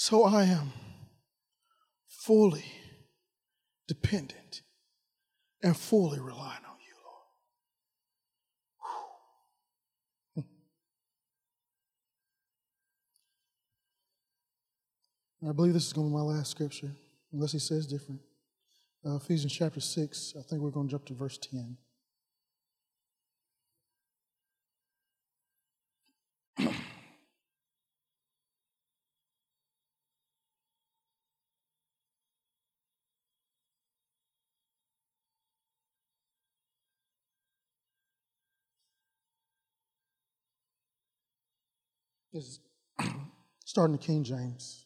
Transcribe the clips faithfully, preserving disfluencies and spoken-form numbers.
So I am fully dependent and fully relying on you, Lord. And I believe this is going to be my last scripture, unless he says different. Uh, Ephesians chapter six, I think we're going to jump to verse ten. This is starting the King James.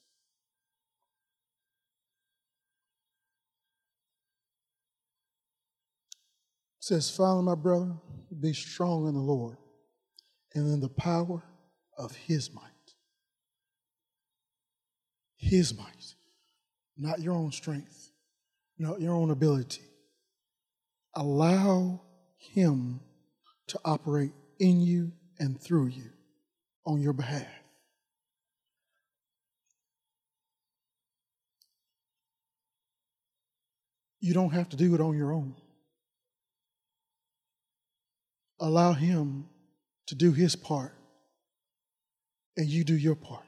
It says, finally, my brother, be strong in the Lord and in the power of his might. His might, not your own strength, not your own ability. Allow him to operate in you and through you on your behalf. You don't have to do it on your own. Allow him to do his part, and you do your part.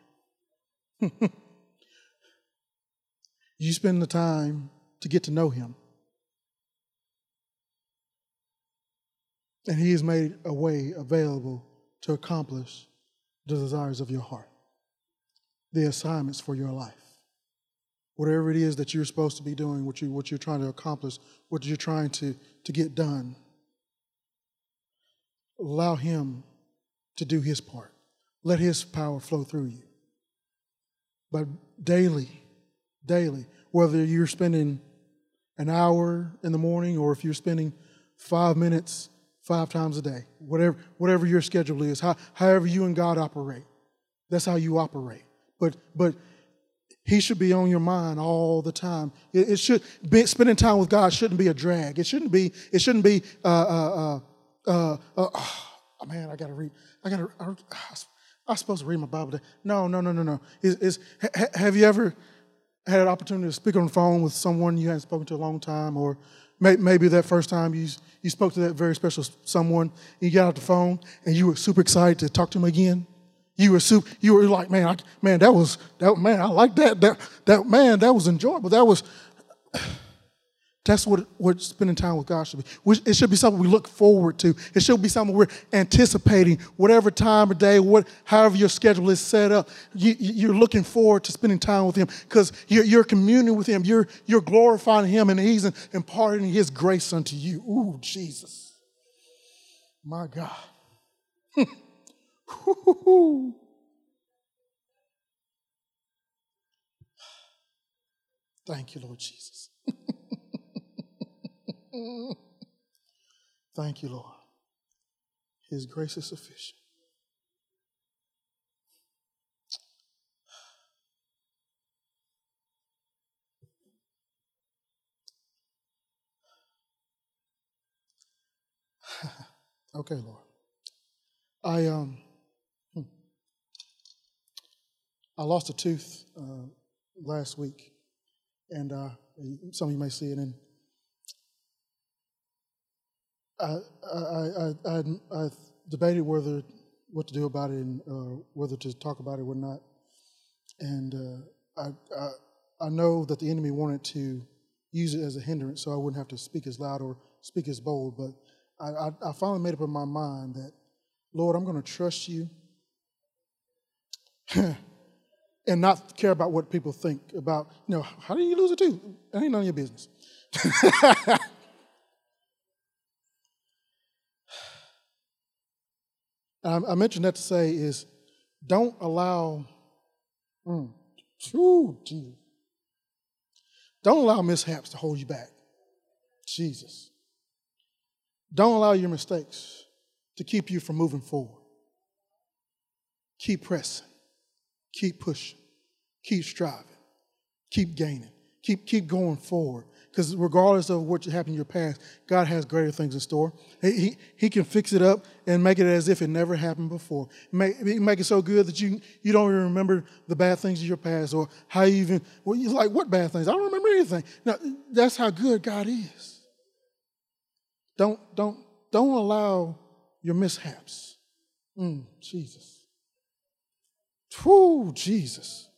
You spend the time to get to know him. And he has made a way available to accomplish the desires of your heart, the assignments for your life. Whatever it is that you're supposed to be doing, what, you, what you're trying to accomplish, what you're trying to, to get done, allow him to do his part. Let his power flow through you. But daily, daily, whether you're spending an hour in the morning or if you're spending five minutes five times a day, whatever whatever your schedule is, how, however you and God operate, that's how you operate. But but he should be on your mind all the time. It, it should be, spending time with God shouldn't be a drag. It shouldn't be. It shouldn't be. Uh, uh, uh, uh, uh, oh, man, I gotta read. I gotta. I, I'm supposed to read my Bible today. No, no, no, no, no. Is, is ha, have you ever had an opportunity to speak on the phone with someone you hadn't spoken to a long time, or may, maybe that first time you you spoke to that very special someone, and you got off the phone and you were super excited to talk to them again? You were super, you were like, man, I, man, that was that man, I like that. That that man, that was enjoyable. That was. That's what, what spending time with God should be. It should be something we look forward to. It should be something we're anticipating. Whatever time of day, what, however your schedule is set up, you, you're looking forward to spending time with him because you're, you're communing with him. You're, you're glorifying him, and he's imparting his grace unto you. Ooh, Jesus. My God. Thank you, Lord Jesus. Thank you, Lord. His grace is sufficient. Okay, Lord. I um, I lost a tooth uh, last week, and uh, some of you may see it. And I I I, I, I debated whether what to do about it and uh, whether to talk about it or not. And uh, I, I I know that the enemy wanted to use it as a hindrance, so I wouldn't have to speak as loud or speak as bold. But I, I, I finally made up in my mind that, Lord, I'm going to trust you and not care about what people think about, you know, how do you lose a tooth? That ain't none of your business. I, I mentioned that to say is don't allow, mm, ooh, Jesus. Don't allow mishaps to hold you back. Jesus. Don't allow your mistakes to keep you from moving forward. Keep pressing. Keep pushing. Keep striving. Keep gaining. Keep, keep going forward. Because regardless of what happened in your past, God has greater things in store. He, he, he can fix it up and make it as if it never happened before. Make, make it so good that you, you don't even remember the bad things of your past or how you even, well, you're like, what bad things? I don't remember anything. Now, that's how good God is. Don't, don't, don't allow your mishaps. Mm, Jesus. Whew, Jesus.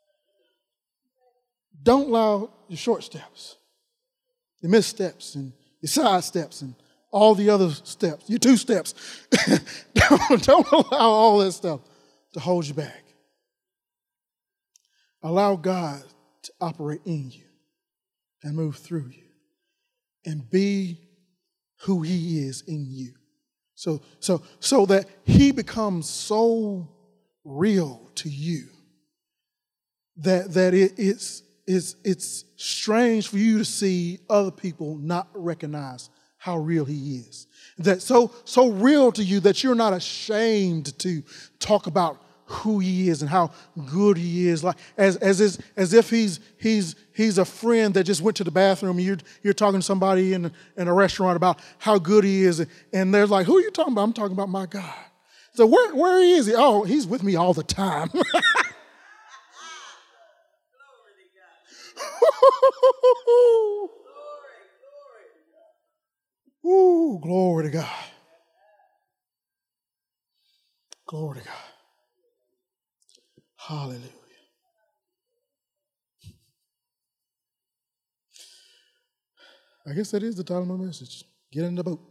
Don't allow your short steps, your missteps, and your side steps, and all the other steps, your two steps. don't, don't allow all that stuff to hold you back. Allow God to operate in you and move through you and be who he is in you. So, so, so that he becomes so real to you that, that it, it's, it's, it's strange for you to see other people not recognize how real he is. That so, so real to you that you're not ashamed to talk about who he is and how good he is, like as as is, as if he's he's he's a friend that just went to the bathroom. And you're you're talking to somebody in in a restaurant about how good he is, and they're like, "Who are you talking about?" I'm talking about my God. So where where is he? Oh, he's with me all the time. Ooh, glory to God. Glory to God. Hallelujah. I guess that is the title of my message. Get in the boat.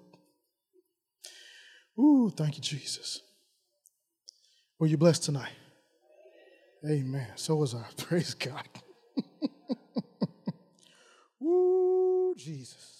Ooh, thank you, Jesus. Were you blessed tonight? Amen. So was I. Praise God. Ooh, Jesus.